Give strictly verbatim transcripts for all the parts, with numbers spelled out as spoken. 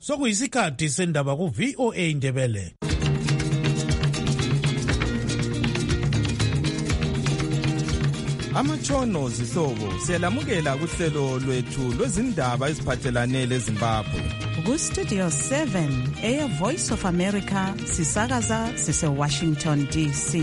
sokuyisikhathi sendaba ku-V O A Ndebele. Amatshono zihlobo siyalamukela kuhlelo lwethu lwezindaba eziphathelane leZimbabwe. Ku-Studio seven, Air Voice of America, sisakaza sise-Washington D C.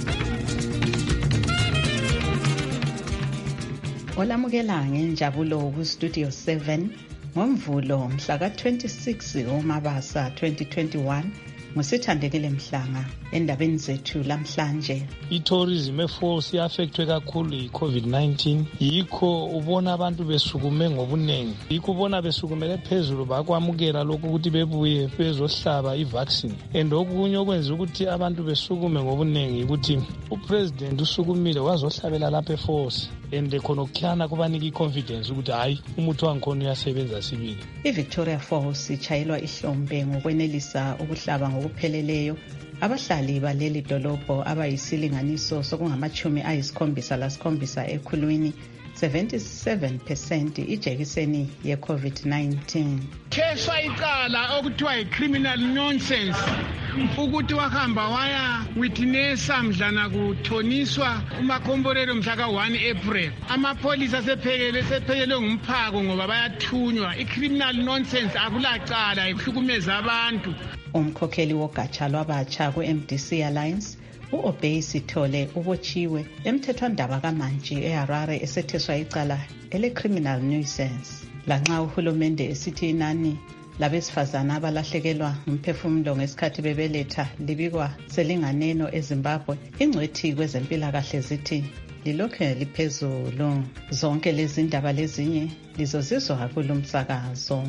Olamukela ngenjabulo ku-Studio seven, ngomvulo mhla ka-twenty-six uMabasa twenty twenty-one, ngusithandekile Mhlanga. Endabeni zethu lamhlanje, i-tourism eforce iaffectwe kakhulu yi-COVID nineteen, yikho ubona abantu besukume ngobunengi, yikho ubona besukumele phezulu bakwamukela lokhu ukuthi bebuye bezohlaba i-vaccine. And okunye okwenza ukuthi abantu besukume ngobunengi ukuthi upresident usukumile wazohlabela lapha eforce, and khonokhyana kubanika i-confidence ukuthi hayi umuthi wangikhona uyasebenza sibili. I-Victoria Falls ichayelwa ihlombe ngokwenelisa ukuhlaba ngokupheleleyo abahlali baleli dolobho abayisilinganiso sokungamachumi ayisikhombisa lasikhombisa ekhulwini, seventy-seven percent ijekiseni ye-COVID nineteen. Keswa icala okuthiwa yi-criminal nonsense ukuthi wahamba waya witnessa mdlana kuthoniswa umakhomborero mhla ka-one April. Amapholisa sephekele sephekele ngumphako ngoba bayathunywa. I-criminal nonsense akulacala ikuhlukumeza abantu. Umkhokheli wogatsha lwabatsha ku-M D C Alliance u-Obey Sithole ubotshiwe emthethwandaba kaMantshi eHarare esetheswa icala ele-criminal nuisance. Lanxa uhulumende esithi inani labesifazana abalahlekelwa ngumphefumulo ngesikhathi bebeletha libikwa selinganeno eZimbabwe, ingcwethi kwezempilakahle zithi lilokhe liphezulu. Zonke lezi ndaba lezinye lizozizwa kulo msakazo.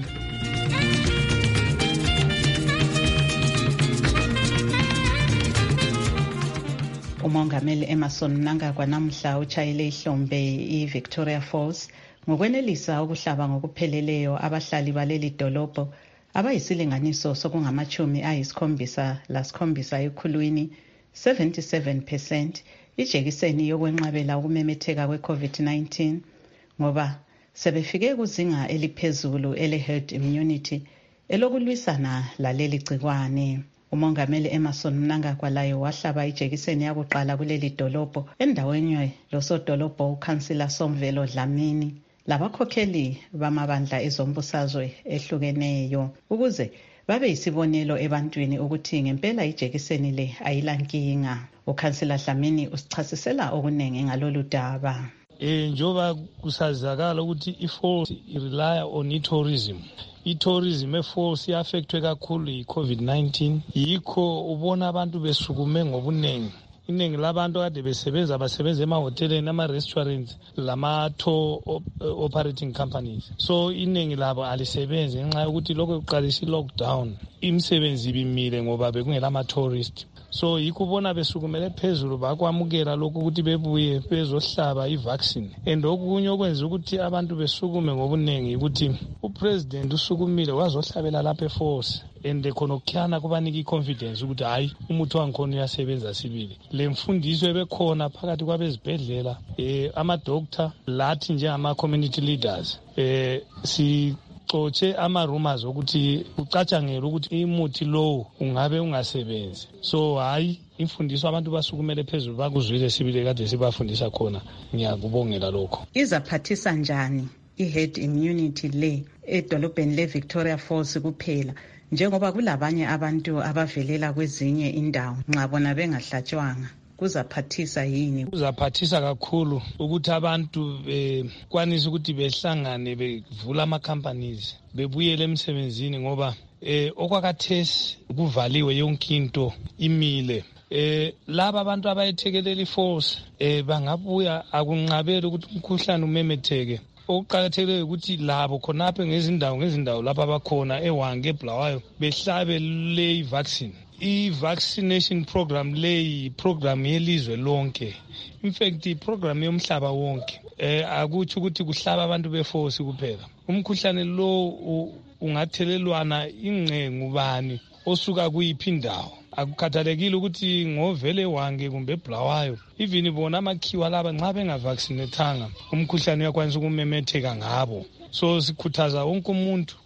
Umongameli Emmerson Mnangagwa namuhla uchayele ihlombe i-Victoria Falls ngokwenelisa ukuhlaba ngokupheleleyo abahlali baleli dolobho abayisilinganiso sokungamachumi ayisikhombisa lasikhombisa ekhulwini, seventy-seven percent ijekiseni yokwenqabela ukumemetheka kwe-COVID nineteen, ngoba sebefike kuzinga eliphezulu ele-herd immunity elokulwisana laleli gcikwane. Umongameli Emmerson Mnangagwa laye wahlaba ijekiseni yakuqala kuleli dolobho endaweni losodolobho uKhansila Somvelo Dlamini labakhokheli bamabandla ezombusazwe ehlukeneyo ukuze babe yisibonelo ebantwini ukuthi ngempela ijekiseni le ayilankinga. uKhansila Dlamini usichasisela okuningi ngalolu daba. Eh njoba kusazakala ukuthi i-force irely on i-tourism. I-tourism eforce iaffectwe kakhulu yi-COVID nineteen, yikho ubona abantu besukume ngobunengi. Iningi labantu kade besebenza basebenza emahoteleni, ama-restaurants, lama-tour operating companies. So iningi labo alisebenzi ngenxa yokuthi lokho kuqalisa i-lockdown, imisebenzi ibimile ngoba bekungela ama-tourist. So yikho ubona besukumele phezulu bakwamukela lokhu ukuthi bebuye bezohlaba i-vaccine. And okunye okwenza ukuthi abantu besukume ngobunengi ukuthi upresident usukumile wazohlabela lapha eforce, and khonokhyana kubanika i-confidence ukuthi hayi umuthi wangikhona uyasebenza sibili. Le mfundiso ebekhona phakathi kwabezibhedlela, eh ama-doctor lathi njengama-community leaders, eh si xotshe ama-rumors ukuthi ucatshangela ukuthi imuthi lowo ungabe ungasebenzi. So hayi imfundiso abantu basukumele phezulu bakuzwile sibili kade sibafundisa khona. Ngiyakubongela lokho. Izaphathisa njani i-herd immunity le edolobheni le-Victoria Falls kuphela njengoba kulabanye abantu abavelela kwezinye indawo nxa bona bengahlatshwanga? Kuzaphathisa yini? Kuzaphathisa kakhulu ukuthi abantu bekwanisa ukuthi behlangane bevula ama-companies bebuyele emsebenzini ngoba eh okwakathesi kuvaliwe yonke into imile. Eh laba abantu abayethekelela i-force eh bangabuya akunqabela ukuthi umkhuhlane umemetheke. Okuqakathekile ukuthi labo khonaphe ngezindawo ngezindawo lapha abakhona eWange eBulawayo behlabe le vaccine. I-vaccination program le program yelizwe lonke. In fact i-program yomhlaba wonke. Eh akuthi ukuthi kuhlaba abantu beforce kuphela. Umkhuhlane lo ungathelelwana ingcengu bani osuka kuyiphi indawo. Akukhathalekile ukuthi ngovele Wange kumbe eBulawayo, even bona amakhiwa laba nxa bengavaccinatanga umkhuhlane uyakwanisa ukumemetheka ngabo. So sikhuthaza wonke umuntu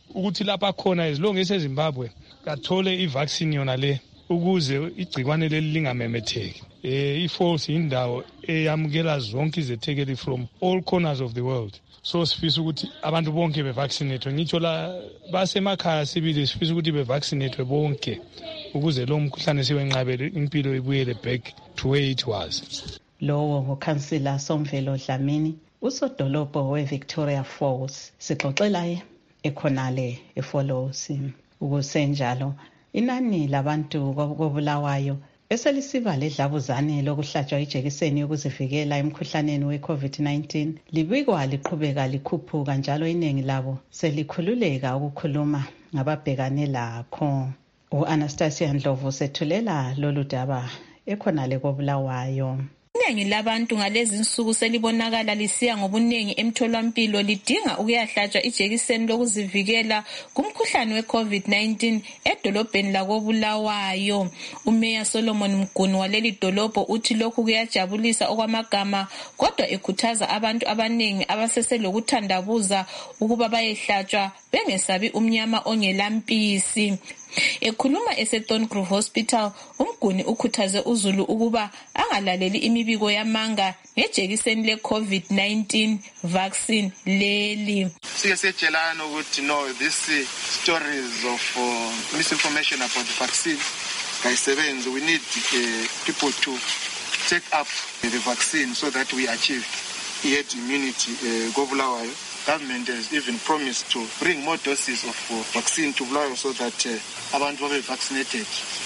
ukuthi lapha khona as long as eZimbabwe kathole i-vaccine yona le ukuze igcikwane leli lingamemetheki. Eh iFalls indawo eyamukela zonke izethekeli from all corners of the world. So sifisa ukuthi abantu bonke bevaccinate. Ngitsho la basemakhaya sibili sifisa ukuthi bevaccinate bonke ukuze lo mkhuhlane siwenqabele impilo ibuyele back to where it was. Lowo ngukhansila Somvelo Dlamini, usodolobho weVictoria Falls. Sixoxelaye ekhonale eFalls. Ukusenjalo inani labantu kobulawayo eselisiba ledlabuzane lokuhlatshwa ijekiseni yokuzivikela emkhuhlaneni we-COVID nineteen libikwa liqhubeka likhuphuka njalo iningi labo selikhululeka ukukhuluma ngababhekane lakho. U-Anastasia Ndlovu sethulela lolu daba ekhonale kobulawayo. Iningi labantu ngalezi insuku selibonakala lisiya ngobuningi emtholampilo lidinga ukuyahlatshwa ijekiseni lokuzivikela kumkhuhlane we-COVID nineteen edolobheni lakobulawayo. Umeya Solomon Mguni waleli dolobho uthi lokhu kuyajabulisa okwamagama, kodwa ekhuthaza abantu abaningi abaseselokuthandabuza ukuba bayehlatshwa bengesabi umnyama ongelampisi. Ekhuluma eseThorngrove Hospital, uMguni ukhuthaze uZulu ukuba angalaleli imibiko yamanga ngejekiseni le-COVID nineteen vaccine leli. Sike setshelana ukuthi no, these stories of uh, misinformation about the vaccine kayisebenzi. We need uh, people to take up the vaccine so that we achieve herd immunity. uh, Gobulawayo government has even promised to bring more doses of uh, vaccine to Bulawayo so that uh, abantu babe vaccinated.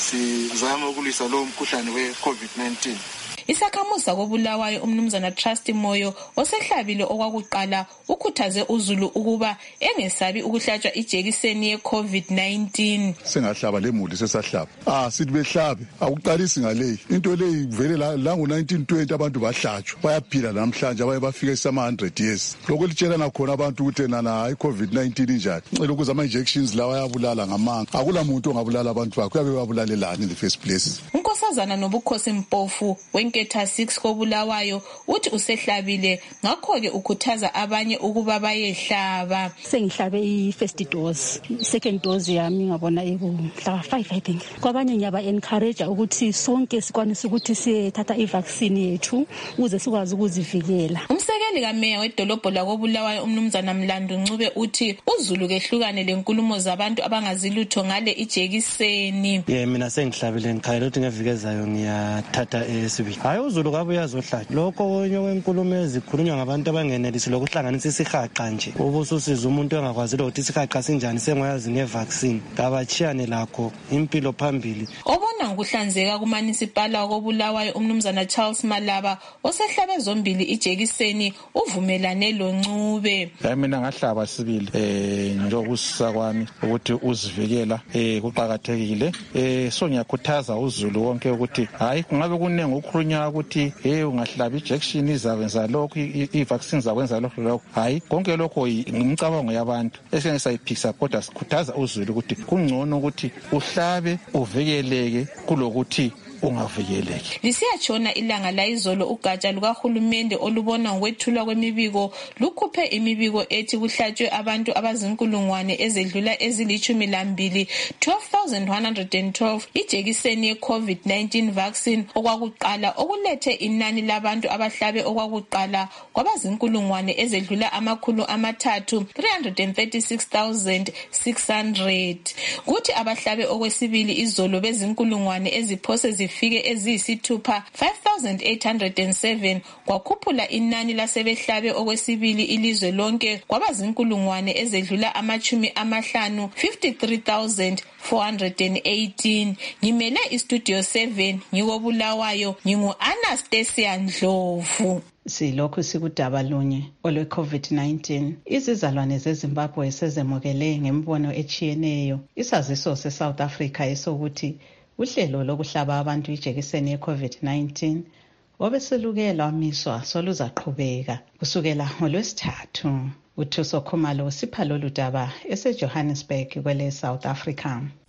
Sizama ukulisa lo mkhuhlane we-COVID nineteen. Isakhamuza kobulawayo umnumzana Trust Moyo osehlabile okwakuqala ukhuthaze uZulu ukuba engesabi ukuhlatshwa ijekiseni ye-COVID nineteen. Sengahlaba lemuli sesahlaba. Ah sithi behlabe akuqalisi ngale. Into leyi vele la ngo nineteen twenty abantu bahlatshwa. Bayaphila namhlanje abaye bafika isama one hundred years. Lokho litshelana khona abantu ukuthi nana i-COVID nineteen injani. Ngicela ukuza ama injections lawa ayabulala ngamanga. Akula muntu ongabulala abantu bakhe. Kuyabe babulalelana in the first place. Unkosazana Nobukhosi Mpofu wenketha six kobulawayo uthi usehlabile ngakho-ke ukhuthaza abanye ukuba bayehlaba. Sengihlabe i-first dose, second dose yami ngabona ekumhla five I think. Kwabanye ngiyaba encourage ukuthi sonke sikwanise ukuthi siyethatha i-vaccine yethu ukuze sikwazi ukuzivikela. Umsekeli kameya wedolobho lakobulawayo umnumzana Mlandu Ncube uthi uZulu kehlukane lenkulumo zabantu abangazilutho ngale ijekiseni. Yeah, mina sengihlabile ngikhayela ukuthi ngevikeza ngiyathatha esibili. Hayi uZulu kabe uyazohlatshwa. Lokho onye wenkulumo ezikhulunywa ngabantu abangenelisi lokuhlanganisa isihaqa nje. Ubususiza umuntu engakwazi ukuthi isihaqa sinjani sengoyazi ngevaccine. Kabachiyane lakho impilo phambili. Obona ngokuhlanzeka kumanisipala wakobulawayo umnumzana Charles Malaba osehlabe zombili ijekiseni uvumelane lo Ncube. Mina ngahlaba sibili eh njengokusisa kwami ukuthi uzivikela eh kuqhakathekile. Eh so ngiyakhuthaza uZulu wonke ukuthi hayi kungabe kunenge ukukhulunywa ukuthi hey ungahlaba injection izakwenza lokho i-vaccine zakwenza lokho lokho. Hayi konke lokho ngimcabango yabantu esengisayiphikisa, kodwa sikhuthaza uZulu ukuthi kungcono ukuthi uhlabe uvikeleke kulokuthi ungavikeleki. Lisiyatshona ilanga la izolo ugatsha lukahulumende olubona ngokwethulwa kwemibiko lukhuphe imibiko ethi kuhlatshwe abantu abazinkulungwane ezedlula ezilithumi lambili twelve thousand one hundred twelve ijekiseni ye-COVID nineteen vaccine okwakuqala okulethe inani labantu abahlabe okwakuqala kwabazinkulungwane ezedlula amakhulu amathathu three hundred thirty-six thousand six hundred. Kuthi abahlabe okwesibili izolo bezinkulungwane eziphose zifike eziyisithupha five thousand eight hundred seven kwakhuphula inani lasebehlabe okwesibili ilizwe lonke kwabazinkulungwane ezedlula amachumi amahlanu fifty-three thousand four hundred eighteen. Ngimele istudio seven ngikobulawayo ngingu-Anastasia Ndlovu. Silokhu sikudaba lunye olwe-COVID nineteen. Izizalwane zeZimbabwe sezemukele ngembono echiyeneyo isaziso se-South Africa esokuthi uhlelo lokuhlaba abantu ijekiseni ye-COVID nineteen obeselukela wamiswa soluzaqhubeka kusukela ngolwesithathu. UThuso Khumalo sipha lolu daba eseJohannesburg kwele South Africa.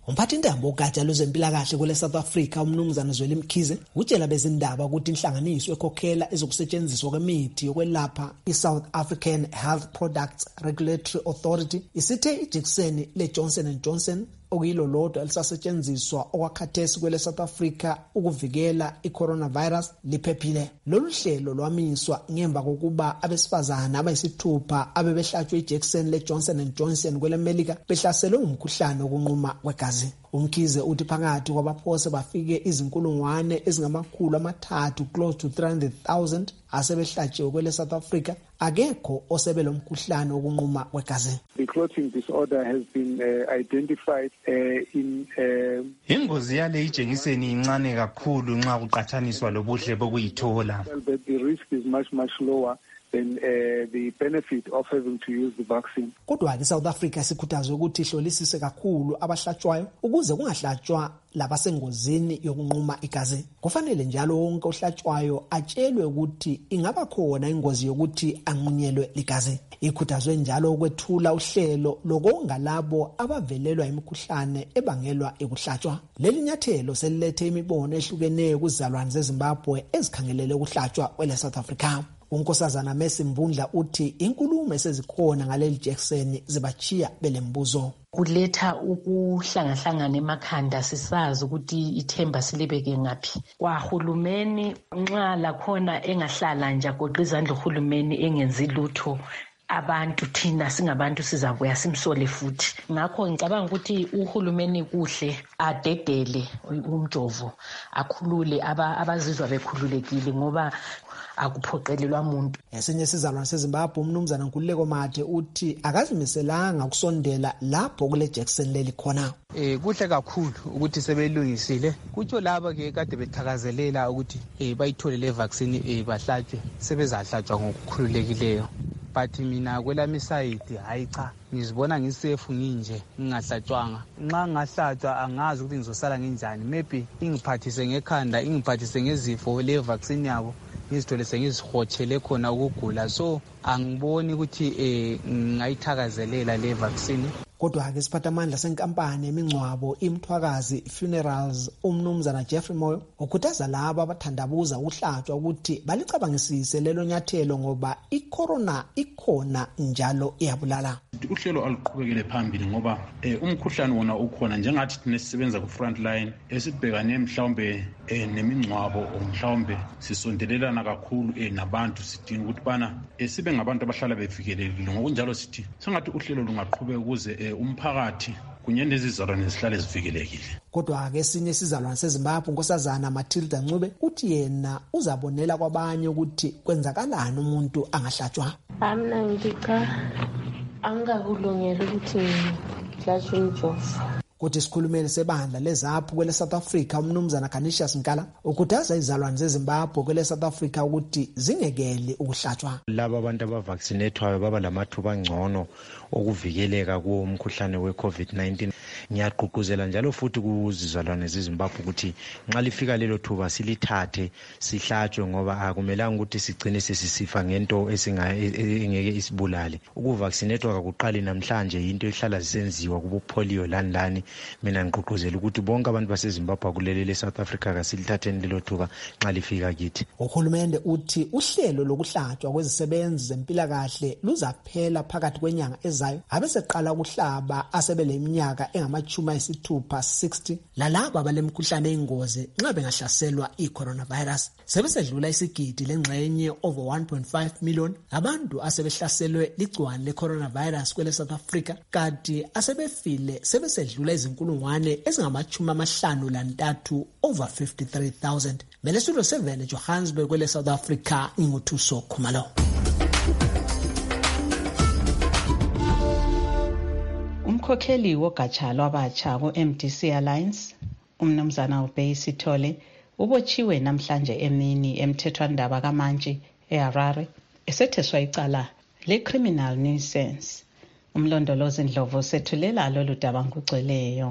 Umphathintambo wogatsha lwezempilakahle kwele South Africa umnumzana Zweli Mkhize utshela bezindaba ukuthi inhlanganiso ekhokhela ezokusetshenziswa kwemithi yokwelapha i-South African Health Products Regulatory Authority isithe ijekiseni le-Johnson and Johnson okuyilo lodwa elisasetshenziswa okwakhathesi kwele South Africa ukuvikela i-coronavirus liphephile. Lolu hlelo lwamiswa ngemva kokuba abesifazana abayisithupha abebehlatshwe ijekiseni le-Johnson and Johnson kwele Melika behlaselwe umkhuhlane wokunquma kwegazi. Umkhize uthi phakathi kwabaphose bafike izinkulungwane ezingamakhulu amathathu close to three hundred thousand asebehlatshiwe kwele South Africa akekho osebelo mkhuhlane wokunquma kwegazi. The clotting disorder has been uh, identified uh, in uh, ingozi yale ijekiseni incane kakhulu nxa kuqathaniswa lobuhle bokuyithola. But the risk is much much lower than uh, the benefit of having to use the vaccine. Kodwa ke South Africa sikhuthazwe ukuthi ihlolisise kakhulu abahlatshwayo ukuze kungahlatshwa labasengozini yokunquma igazi. Kufanele njalo wonke ohlatshwayo atshelwe ukuthi ingaba khona ingozi yokuthi anqunyelwe ligazi. Ikhuthazwe njalo ukwethula uhlelo lokonga labo abavelelwa imikhuhlane ebangelwa ekuhlatshwa. Leli nyathelo selilethe imibono ehlukeneyo kuzalwane zeZimbabwe ezikhangelele ukuhlatshwa kwele South Africa. Unkosazana Messi Mbundla uthi inkulumo esezikhona ngaleli jekiseni zibachiya belembuzo. Kuletha ukuhlangahlangana emakhanda sisazi ukuthi ithemba silibeke ngaphi. Kwahulumeni nxa lakhona engahlala nje agoqa izandla uhulumeni engenzi lutho, abantu thina singabantu sizabuya simsole futhi. Ngakho ngicabanga ukuthi uhulumeni kuhle adedele umjovo akhulule abazizwa bekhululekile ngoba akuphoqelelwa umuntu. Esinye sizalwane seZimbabwe umnumzana Nkululeko Mathe uthi akazimiselanga ukusondela lapho kule jekiseni leli khona. Eh kuhle kakhulu ukuthi sebelungisile. Kutsho laba ke kade bethakazelela ukuthi eh bayithole le vaccine eh bahlatshwe sebezahlatshwa ngokukhululekileyo. But mina kwelami side hayi cha ngizibona ngisafe nginje ngingahlatshwanga. Nxa ngahlatshwa angazi ukuthi ngizosala ngenjani. Maybe ingiphathise ngekhanda, ingiphathise ngezifo le vaccine yabo. Ngizithole sengizihotshele khona ukugula, so angiboni ukuthi eh ngayithakazelela le vaccine. Kodwa ke siphathamandla senkampani emingcwabo iMthwakazi Funerals umnumzana Jeffrey Moyo ukhuthaza laba abathandabuza ukuhlatshwa ukuthi balicabangisise lelo nyathelo ngoba icorona ikhona njalo iyabulala. Uhlelo aluqhubekele phambili ngoba umkhuhlane wona ukhona njengathi thina sisebenza ku front line esibhekane mhlawumbe nemingcwabo mhlawumbe sisondelelana kakhulu nabantu sidinga ukuthi bana sibe ngabantu abahlala bevikelekile. Ngokunjalo sithi sengathi uhlelo lungaqhubeka ukuze umphakathi kunye nezizalwane zihlale zivikelekile. Kodwa ke esinye sizalwane seZimbabwe unkosazana Matilda Ncube uthi yena uzabonela kwabanye ukuthi kwenzakalani umuntu angahlatshwa. Amna ngika angakulungela ukuthi ngihlatshwe umjovo. Kodwa isikhulumeli sebandla lezaphu kwele South Africa umnumzana Canisius Nkala ukhuthaza izalwane zeZimbabwe kwele South Africa ukuthi zingekele ukuhlatshwa. Laba abantu abavaccinatwayo baba lamathuba angcono okuvikeleka kumkhuhlane we-COVID nineteen. Ngiyaqhuquzela njalo futhi kuzizalwane zeZimbabwe ukuthi nxa lifika lelo thuba silithathe sihlatshwe ngoba akumelanga ukuthi sigcine sesisifa ngento esingeke isibulale. Ukuvaccinatwa kakuqali namhlanje into ehlala zisenziwa kubo polio lani lani. Mina ngiqhuquzela ukuthi bonke abantu baseZimbabwe kulelele South Africa kasilithatheni lelo thuba nxa lifika kithi. Uhulumende uthi uhlelo lokuhlatshwa kwezisebenzi zempilakahle luzaphela phakathi kwenyanga ezayo abeseqala ukuhlaba asebele iminyaka engamachuma ayisithupha sixty lalabo abalemkhuhlane eyingozi nxa bengahlaselwa i-coronavirus. Sebesedlula isigidi lengxenye over one point five million abantu asebehlaselwe ligciwane le-coronavirus kwele South Africa kanti asebefile sebesedlula izinkulungwane ezingamachumi amahlanu lantathu over fifty-three thousand. Belestudio seven Johannesburg kwele South Africa inguthuso Khumalo. Umkhokheli wogatsha lwabatsha ku-M D C Alliance umnumzana uBey Sithole ubotshiwe namhlanje emini emthethwandaba kaMantshi eHarare esetheswa icala le-criminal nuisance. Umlondolozi Ndlovu sethulela lolu daba ngugcweleyo.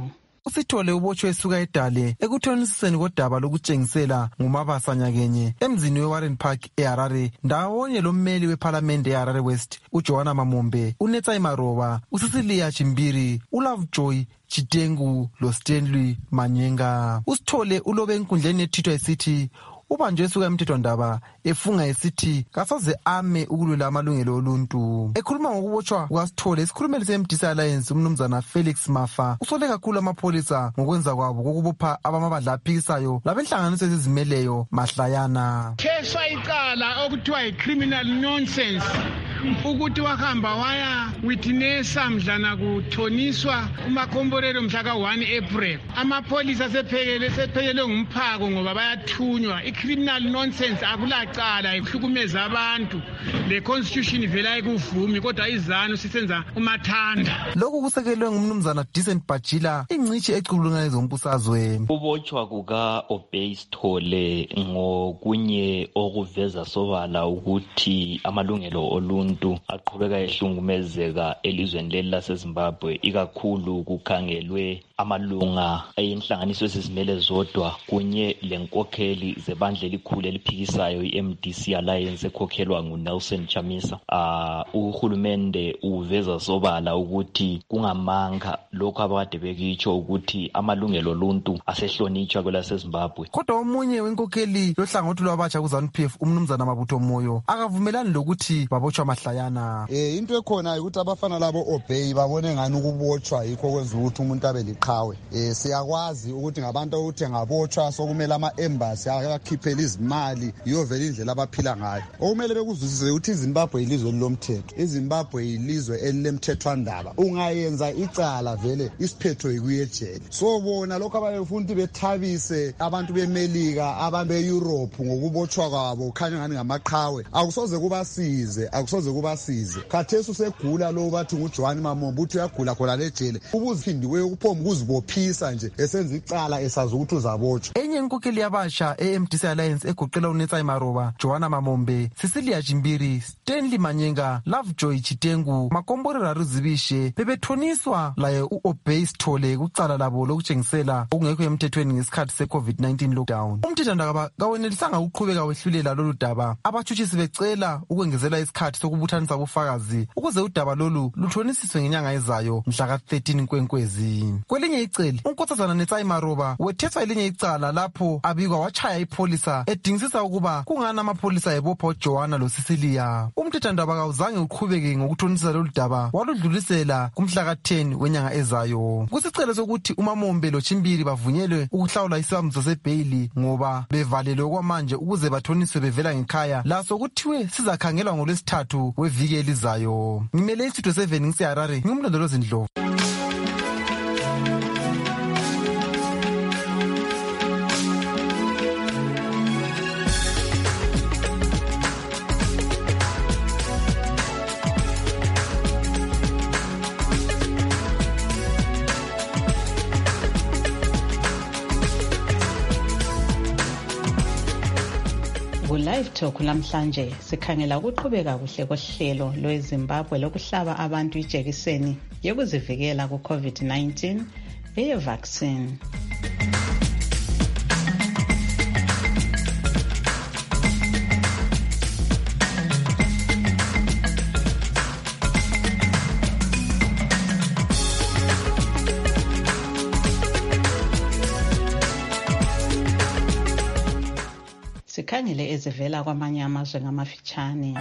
uSithole ubotshwe esuka eDale ekuthonisiseni kodaba lokutshengisela ngumabasa nyakenye emzini weWarren Park eHarare ndawonye lommeli weParliament eHarare West uJohana Mamombe, uNetsai Maroba, uSisilia Chimbiri, uLovejoy Chitengu loStanley Manyenga. uSithole ulobe enkundleni yethithwa esithi ubanjwe esuka emthethwandaba efunga esithi kasoze ame ukulwela amalungelo oluntu. Ekhuluma ngokubotshwa kukaSithole, isikhulumeli se-M D C Alliance umnumzana Felix Mafa usole kakhulu amapholisa ngokwenza kwabo kokubopha abamabandla aphikisayo labenhlanganiso ezizimeleyo mahlayana. Kheswa icala okuthiwa yi-criminal nonsense ukuthi wahamba waya witnessa mdlana kuthoniswa umakhomborero mhla ka one April. Amapholisa sephekele sephekele ngumphako ngoba bayathunywa. I-criminal nonsense akulacala ihlukumeza abantu. Le constitution ivela ikuvumi kodwa izanu sisenza umathanda. Lokhu kusekelwe ngumnumzana Decent Bajila, ingcishi eculungane zombusazwe. Ubotshwa kuka Obey Sithole ngokunye okuveza sobala ukuthi amalungelo oluntu aqhubeka ehlungumezeka elizweni leli laseZimbabwe, ikakhulu kukhangelwe amalunga enhlanganiso ezizimele zodwa kunye lenkokheli zebandla elikhulu eliphikisayo i-M D C Alliance ekhokhelwa nguNelson Chamisa. Uh, uhulumende uveza sobala ukuthi kungamanga lokho abakade bekitsho ukuthi amalungelo oluntu asehlonitshwa kwelaseZimbabwe. Kodwa omunye wenkokheli yohlangothi lwabatsha kuZANU-P F umnumzana Mabutho Moyo akavumelani lokuthi babotshwa mahlayana. Eh into ekhona ukuthi abafana labo Obey babone ngani ukubotshwa yikho kwenza ukuthi umuntu abe liqhawe. Eh siyakwazi ukuthi ngabantu ukuthi ngabotshwa sokumele ama embassy akakhiphela izimali iyo vele indlela abaphila ngayo. Okumele bekuzwisise ukuthi iZimbabwe ilizwe lomthetho. iZimbabwe ilizwe elilemthethwandaba. Ungayenza icala vele isiphetho ikuyejele. So bona lokho abayefuna bethabise abantu beMelika, abantu beEurope ngokubotshwa kwabo khanya ngani ngamaqhawe. Akusoze kubasize, akusoze kubasize. Khathesi usegula lo bathi nguJohn Mamombe uthi uyagula khona lejele. Ubuziphindiwe ukuphoma ukuzibophisa nje esenza icala esazi ukuthi uzabotshwa. Enye inkokheli yabasha e-M D C Alliance egoqela uNetsai Maroba, Johanna Mamombe, Cecilia Jimbiri, Stanley Manyenga, Lovejoy Chitengu, Makombore Ruzibishe bebethoniswa laye uObey Sithole kucala labo lokutshengisela okungekho emthethweni ngesikhathi se-COVID nineteen lockdown. Umthethwandaba kawenelisanga ukuqhubeka wehlulela lolu daba, abatshutshisi becela ukwengezela isikhathi sokubuthanisa ubufakazi ukuze udaba lolu luthonisiswe ngenyanga ezayo mhla ka thirteen Nkwenkwezi. Kwelinye icele unkosazana Netsai Maroba wethethwa elinye icala lapho abikwa wachaya ipholisa edingisisa ukuba kungana amapholisa ebopha uJohana loSicilia. Umthethwandaba kawuzange uqhubeke ngokuthonisisa lolu daba, waludlulisela kumhla ka ten wenyanga ezayo. Kusicelo sokuthi uMamombe loChimbiri bavunyelwe ukuhlawula isibambiso sebhayili ngoba bevalelwe kwamanje ukuze bathoniswe bevela ngekhaya, laso kuthiwe sizakhangelwa ngolwesithathu weviki elizayo. Ngimele iStudio seven ngiseHarare, ngimlondolozi Ndlovu. Live Talk namhlanje sikhangela ukuqhubeka kuhle kohlelo lweZimbabwe lokuhlaba abantu ijekiseni yokuzivikela ku-COVID nineteen eye vaccine. Sikhangele ezivela kwamanye amazwe ngamafitshane.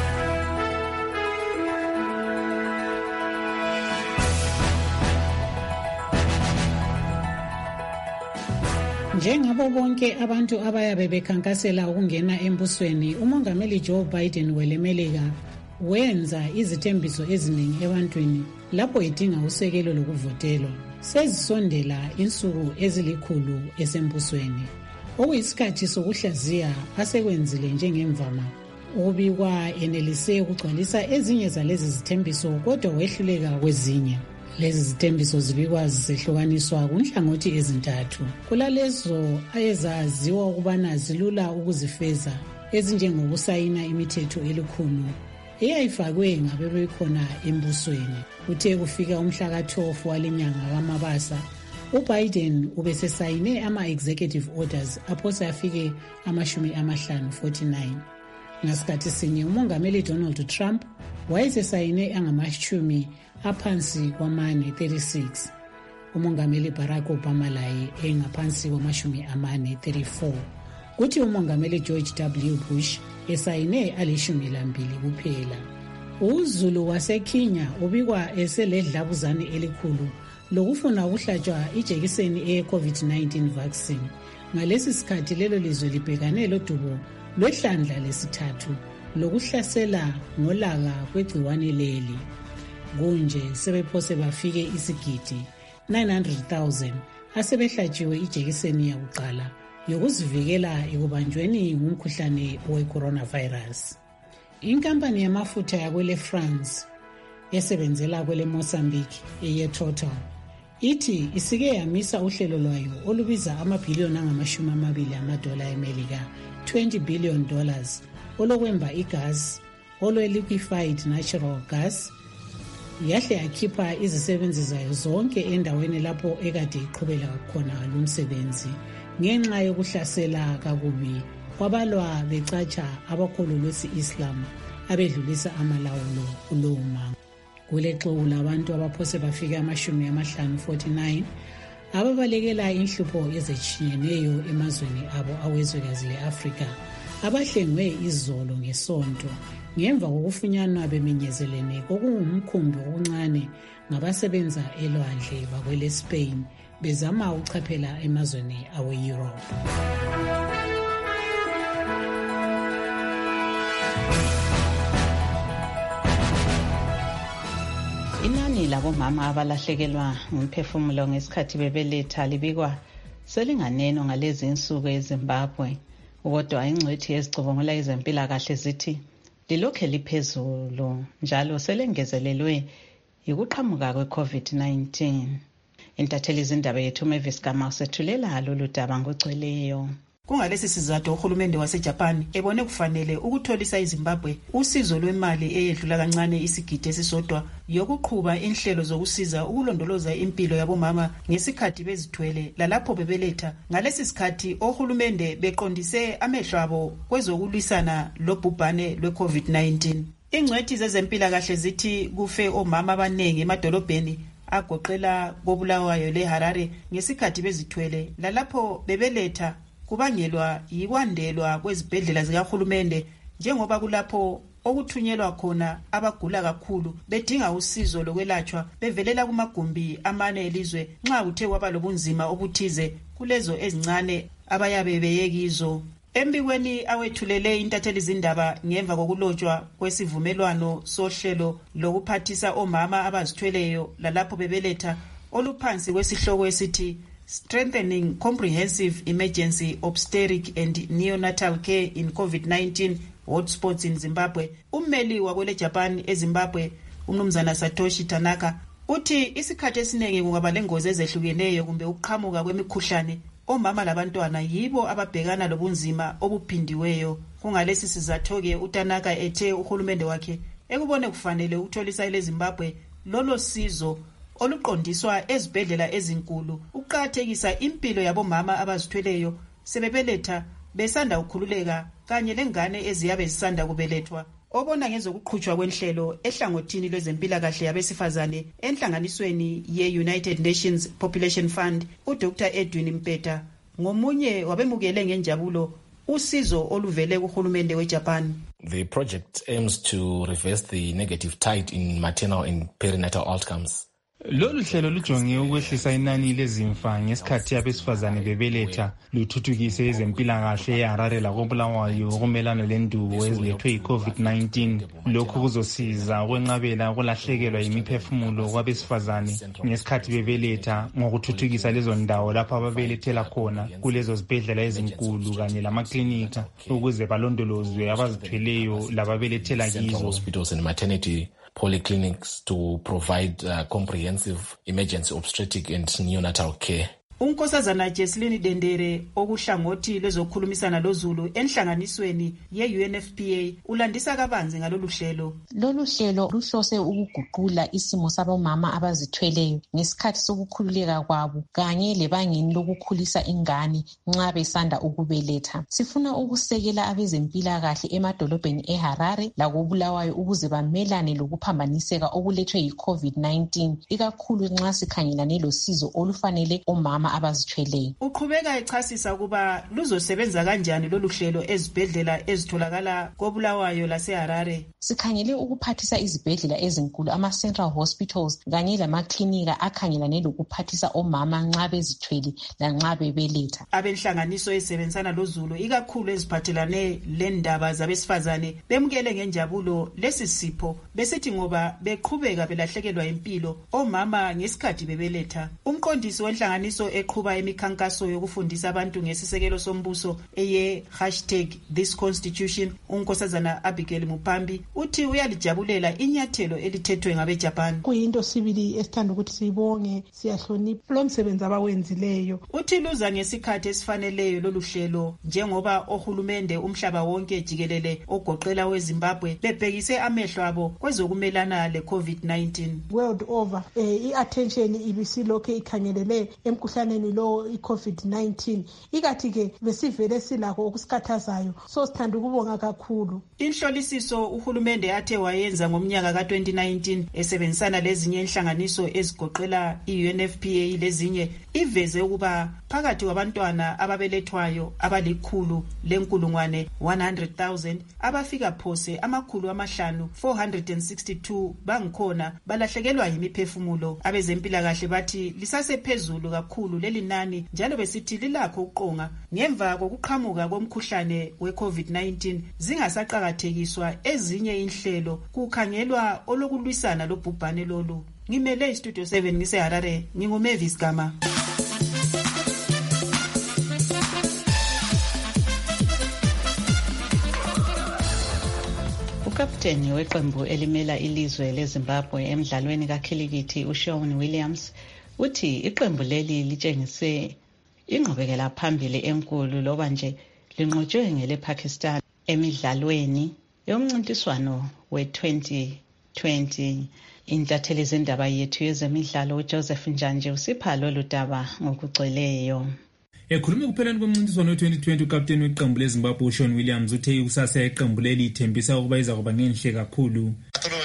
Njengabo bonke abantu abayabe bekhankasela ukungena embusweni, umongameli Joe Biden welemelika wenza izithembiso eziningi ebantwini lapho edinga usekelo lokuvotelwa. Sezisondela insuku ezilikhulu esembusweni. Okuyisikhathi sokuhlaziya asekwenzile njengemvama. Ubikwa enelise ukugcwalisa ezinye zalezi zithembiso kodwa wehluleka kwezinye. Lezi zithembiso zibikwa zisehlukaniswa kunhlangothi ezintathu. Kulalezo ayezaziwa ukubana zilula ukuzifeza, ezinjengokusayina imithetho elikhulu eyayifakwe ngabebekhona embusweni. Kuthe kufika umhla ka twelve walenyanga kaMabasa, uBiden ubesesayine ama-executive orders aphose afike amashumi amahlanu forty-nine. Ngasikhathi sinye umongameli Donald Trump wayesesayine angamashumi aphansi kwamane thirty-six. Umongameli Barack Obama laye engaphansi kwamashumi amane thirty-four. Kuthi umongameli George W. Bush esayine alishumi lambili kuphela. UZulu waseKenya ubikwa eseledlabuzane elikhulu lokufuna ukuhlatshwa ijekiseni eye-COVID nineteen vaccine. Ngalesi sikhathi lelo lizwe libhekane lodubo lwehlandla lesithathu lokuhlasela ngolaka kwegciwane leli. Kunje sebephose bafike isigidi nine hundred thousand asebehlatshiwe ijekiseni yakuqala yokuzivikela ekubanjweni ngumkhuhlane we-coronavirus. Inkampani yamafutha yakwele France esebenzela kwele Mozambique eye-Total ithi isike yamisa uhlelo lwayo olubiza amabhiliyoni angamashumi amabili amadola eMelika, twenty billion dollars, olokwemba igas olwe-liquefied natural gas. Yahle yakhipha izisebenzi zayo zonke endaweni lapho ekade iqhubela khona lumsebenzi ngenxa yokuhlasela kakubi kwabalwa becatsha abakhulu lwesi-Islam abedlulisa amalawulo kulowo mango. Kulexuku labantu abaphose bafika amashumi amahlanu forty-nine ababalekela inhlupho ezitshiyeneyo emazweni abo awezwekazi le-Afrika abahlengwe izolo ngesonto ngemva kokufunyanwa beminyezelene kokungumkhumbi okuncane ngabasebenza elwandle bakwele Spain bezama ukuchaphela emazweni awe-Europe. Inani labomama abalahlekelwa ngumphefumulo ngesikhathi bebeletha libikwa selinganeno ngalezi insuku eZimbabwe. Kodwa ingcwethi ezicubungula ezempilakahle zithi lilokhe liphezulu njalo selengezelelwe yikuqhamuka kwe-COVID nineteen. Intatheli izindaba yethu Mavis Gama usethulela lolu daba ngogcweleyo. Kungalesi sizathu uhulumende waseJapan ebone kufanele ukutholisa iZimbabwe usizo lwemali eyedlula kancane isigidi esisodwa yokuqhuba inhlelo zokusiza ukulondoloza impilo yabomama ngesikhathi bezithwele lalapho bebeletha. Ngalesi sikhathi ohulumende beqondise amehlo abo kwezokulwisana lobhubhane lwe-COVID nineteen. Ingcwethi zezempilakahle zithi kufe omama abaningi emadolobheni agoqela koBulawayo leHarare ngesikhathi bezithwele lalapho bebeletha kubangelwa yikwandelwa kwezibhedlela zikahulumende njengoba kulapho okuthunyelwa khona abagula kakhulu bedinga usizo lokwelatshwa bevelela kumagumbi amane elizwe nxa kuthe kwaba lobunzima obuthize kulezo ezincane abayabe beyekizo. Embikweni awethulele intatheli izindaba ngemva kokulotshwa kwesivumelwano sohlelo lokuphathisa omama abazithweleyo lalapho bebeletha oluphansi kwesihloko esithi Strengthening Comprehensive Emergency Obstetric and Neonatal Care in COVID nineteen Hotspots in Zimbabwe, ummeli wakwele Japan eZimbabwe umnumzana Satoshi Tanaka uthi isikhathi esiningi kungaba lengozi ezehlukeneyo kumbe ukuqhamuka kwemikhuhlane omama labantwana yibo ababhekana lobunzima obuphindiweyo. Kungalesi sizathu-ke uTanaka ethe uhulumende wakhe ekubone kufanele ukutholisa leZimbabwe lolo sizo oluqondiswa ezibhedlela ezinkulu ukuqakathekisa impilo yabomama abazithweleyo sebebeletha besanda ukukhululeka kanye lengane eziyabe zisanda kubelethwa. Obona ngezokuqhutshwa kwenhlelo ehlangothini lwezempilakahle yabesifazane enhlanganisweni ye-United Nations Population Fund, uDr Edwin Mpeta ngomunye wabemukele ngenjabulo usizo oluvele kuhulumende weJapan. The project aims to reverse the negative tide in maternal and perinatal outcomes. Lolu hlelo lujonge ukwehlisa inani lezimfa ngesikhathi abesifazane bebeletha luthuthukise ezempilakahle eHarare lakoBulawayo ukumelana lendubo ezilethwe yi-COVID nineteen. Lokhu kuzosiza ukwenqabela ukulahlekelwa yimiphefumulo kwabesifazane ngesikhathi bebeletha ngokuthuthukisa lezo ndawo lapho ababelethela khona kulezo zibhedlela ezinkulu kanye lamaklinika ukuze balondolozwe abazithweleyo lababelethela kizo. Polyclinics to provide uh, comprehensive emergency obstetric and neonatal care. unkosazana Jesselyn Dendere okuhlangothi lezokhulumisana loZulu enhlanganisweni ye-U N F P A ulandisa kabanzi ngalolu hlelo. Lolu hlelo luhlose ukuguqula isimo sabomama abazithweleyo ngesikhathi sokukhululeka kwabo kanye lebangeni lokukhulisa ingane nxa besanda ukubeletha. Sifuna ukusekela abezempilakahle emadolobheni eHarare lakoBulawayo ukuze bamelane lokuphambaniseka okulethwe yi-COVID nineteen ikakhulu nxa sikhangelane losizo olufanele omama abazithweleyo. Uqhubeka echasisa ukuba luzosebenza kanjani lolu hlelo ezibhedlela ezitholakala koBulawayo laseHarare. Sikhangele ukuphathisa izibhedlela ezinkulu ama-central hospitals kanye lamaklinika akhangelane lokuphathisa omama nxa bezithwele lanxa bebeletha. Abenhlanganiso ezisebenzisana loZulu ikakhulu eziphathelane lendaba zabesifazane bemukele ngenjabulo lesi sipho besithi ngoba beqhubeka belahlekelwa impilo omama ngesikhathi bebeletha. Umqondisi wenhlanganiso eqhuba emikhankaso yokufundisa abantu ngesisekelo sombuso eye hashtag this constitution unkosazana Abigail Mupambi uthi uyalijabulela inyathelo elithethwe ngabeJapan. Kuyinto sibili esithanda ukuthi sibonge siyahlonipha lo msebenzi abawenzileyo. Uthi luza ngesikhathi esifaneleyo lolu hlelo njengoba ohulumende umhlaba wonke jikelele ogoqela weZimbabwe bebhekise amehlo abo kwezokumelana le-COVID nineteen. World over eh, i-attention ibisilokho ikhangelele emkhuhlaneni lo i-COVID nineteen ikathi ke besivele silakho okusikhathazayo so sithanda ukubonga kakhulu. Inhlolisiso uhulumende athe wayenza ngomnyaka ka twenty nineteen esebenzisana lezinye inhlanganiso ezigoqela i-U N F P A lezinye iveze ukuba phakathi kwabantwana ababelethwayo abalikhulu lenkulungwane one hundred thousand abafika phose amakhulu amahlanu four hundred sixty-two bangikhona balahlekelwa yimiphefumulo. Abezempilakahle bathi lisasephezulu kakhulu leli nani njalo besithi lilakho uqonga ngemva kokuqhamuka komkhuhlane we-COVID nineteen zingasaqakathekiswa ezinye inhlelo kukhangelwa olokulwisana lobhubhane lolu. Ngimele iStudio seven ngiseHarare nginguMavis Gama. Ukapteni weqembu elimela ilizwe leZimbabwe emdlalweni kakhilikithi uShaun Williams uthi iqembu leli litshengise ingqubekela phambili enkulu loba nje linqotshwe ngelePakistan emidlalweni yomncintiswano we-twenty twenty. Intatheli zendaba yethu yezemidlalo uJoseph Njanje usipha lolu daba ngokugcweleyo. Ekhuluma kupheleni komncintiswano we-twenty twenty ukapteni weqembu leZimbabwe uShaun Williams uthe ikusasa yeqembu leli ithembisa ukuba iza kuba ngenhle kakhulu.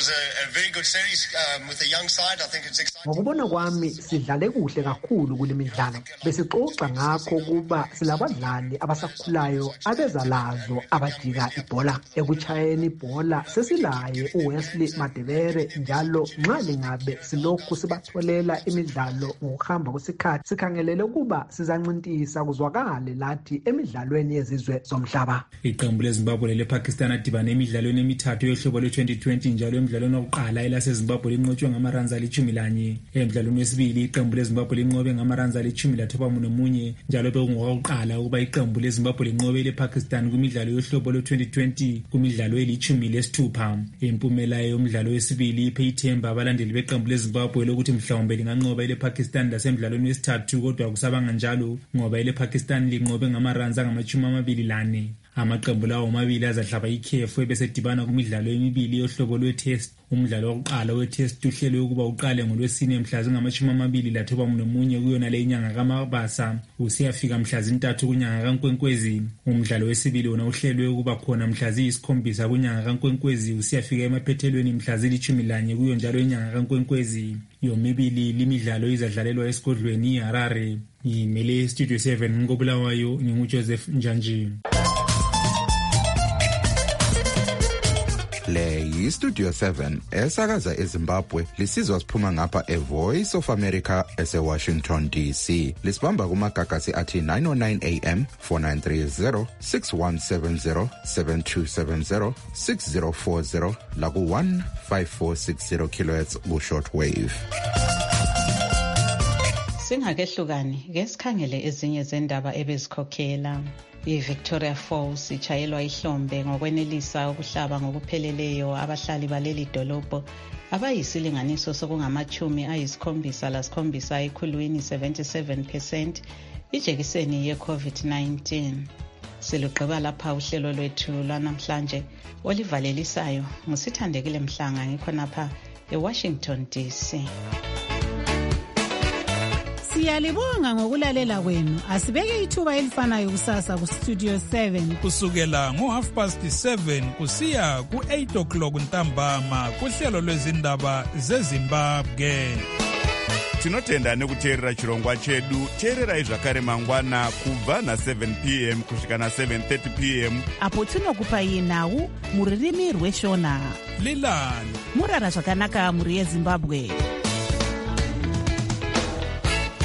Ngokubona kwami sidlale kuhle kakhulu kule midlalo. Besixoxa ngakho ukuba silabadlali abasakhulayo abezalazo abajika ibhola. Ekuchayeni ibhola sesilaye uWesley Madebere njalo nxa lingabe silokhu sibatholela imidlalo ngokuhamba kwesikhathi sikhangelele ukuba sizancintiswa kuzwakale lathi emidlalweni yezizwe zomhlaba. Iqembu leZimbabwe lePakistan adibana emidlalweni emithathu yohlobo lwe-twenty twenty njalo emidlalweni wokuqala elaseZimbabwe linqotshwe ngamaranzi alitshumi lanye. Emidlalweni wesibili iqembu leZimbabwe linqobe ngamaranzi alitshumi lathoba nomunye njalo bekungokuqala ukuba iqembu leZimbabwe linqobe lePakistan kumidlalo yohlobo lwe-twenty twenty kumidlalo elithumi lesithupha. Impumela yomdlalo wesibili iphe ithemba abalandeli beqembu leZimbabwe lokuthi mhlawumbe linganqoba lePakistan lasemidlalweni wesithathu kodwa kusabanga njalo ngoba lePakistan linqobe ngamaranzi angamachumi amabili lane. Amaqembu lawo omabili azadlaba ikhefu ebesedibana kumidlalo emibili yohlobo lwe-test. Umdlalo wokuqala we-test uhlelwe ukuba uqale ngolwesine mhla zingamachumi amabili lathoba nomunye kuyona le inyanga kaMabasa usiyafika mhla zintathu kunyanga kaNkwenkwezi. Umdlalo wesibili wona uhlelwe ukuba khona mhla ziyisikhombisa kunyanga kaNkwenkwezi usiyafika emaphethelweni mhla zilithumi lanye kuyo njalo inyanga kaNkwenkwezi. Yomibili limidlalo izadlalelwa esigodlweni iHarare. Ngimele Studio seven ngoBulawayo nginguJoseph Njanje. Le yiStudio seven esakaza eZimbabwe lisizwa siphuma ngapha eVoice of America eseWashington D C. Lisibamba kumagagasi athi nine oh nine A M, four nine three zero, six one seven zero, seven two seven zero, six zero four zero la ku one five four six zero kilohertz ku shortwave. Singakehlukani ke sikhangele ezinye zendaba ebezikhokhela. I-Victoria Falls ichayelwa ihlombe ngokwenelisa ukuhlaba ngokupheleleyo abahlali baleli dolobho abayisilinganiso sokungamachumi ayisikhombisa lasikhombisa ekhulwini seventy-seven percent ijekiseni ye-COVID nineteen. Silugqiba lapha uhlelo lwethu lwanamhlanje olivalelisayo ngusithandekile Mhlanga ngikhonapha eWashington D C. Siyalibonga ngokulalela kwenu. Asibeke ithuba elifanayo kusasa ku Studio seven kusukela ngo half past seven kusiya ku eight o'clock ntambama kuhlelo lwezindaba zeZimbabwe. Tinotenda nekuteerera chirongwa chedu. Teererai zvakare mangwana kubva na seven p m kusvika na seven thirty p m apo tinokupai nhau muririmi rweshona. Lilani murara zvakanaka muri yeZimbabwe.